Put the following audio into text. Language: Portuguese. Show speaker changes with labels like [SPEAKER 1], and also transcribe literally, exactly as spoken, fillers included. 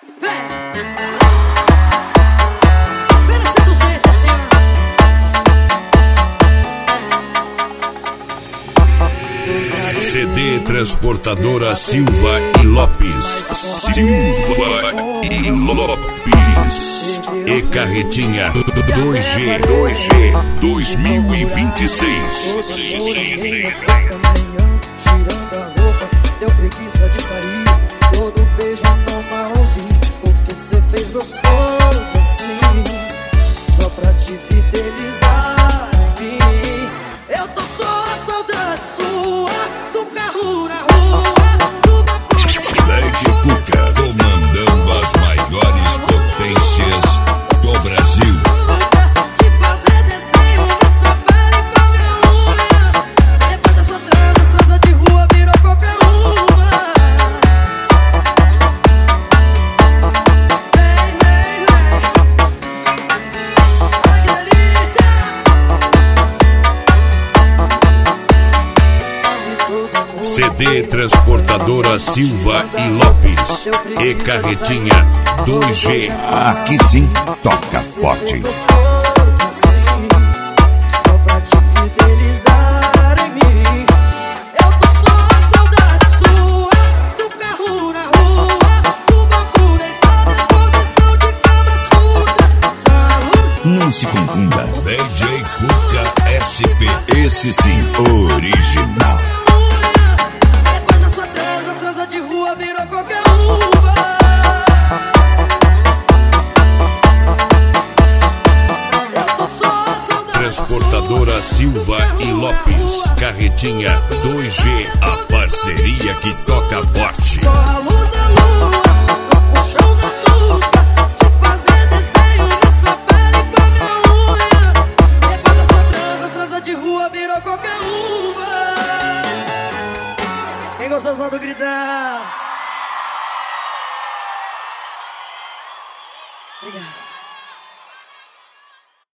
[SPEAKER 1] C D Transportadora Silva e Lopes. Silva e Lopes. E Carretinha dois G dois mil e vinte e seis.
[SPEAKER 2] Tirando a roupa, deu preguiça de sair. Todo beijo no marronzinho, porque cê fez gostoso assim, só pra te fidelizar em mim. Eu tô só a saudade sua, do carro na rua, do vapor.
[SPEAKER 1] Lady Cuca comandando as maiores potências do Brasil.
[SPEAKER 2] De fazer desenho nessa pele com a minha unha. Depois da sua transa, transa de rua virou qualquer uma. Vem, vem, vem. Ai, que delícia.
[SPEAKER 1] C D Transportadora Silva e Lopes. E Carretinha dois G.
[SPEAKER 3] Aqui sim, toca forte.
[SPEAKER 2] Só pra te fidelizar em mim. Eu tô só a saudade sua, do carro na rua, do banco deitado em posição de cama suja. Saúde.
[SPEAKER 3] Não se confunda.
[SPEAKER 1] D J Cuca S P.
[SPEAKER 3] Esse sim, original.
[SPEAKER 2] Depois da sua transa, transa de rua virou qualquer uma. Eu tô só a saudade
[SPEAKER 1] Transportadora Silva e Lopes. Carretinha dois G. A parceria que toca forte.
[SPEAKER 2] só a luz da lua, os puxão da nuca, de fazer desenho nessa pele com a minha unha. Depois da sua transa, transa de rua virou qualquer uma. Quem gostou, solta o gritar. Obrigado.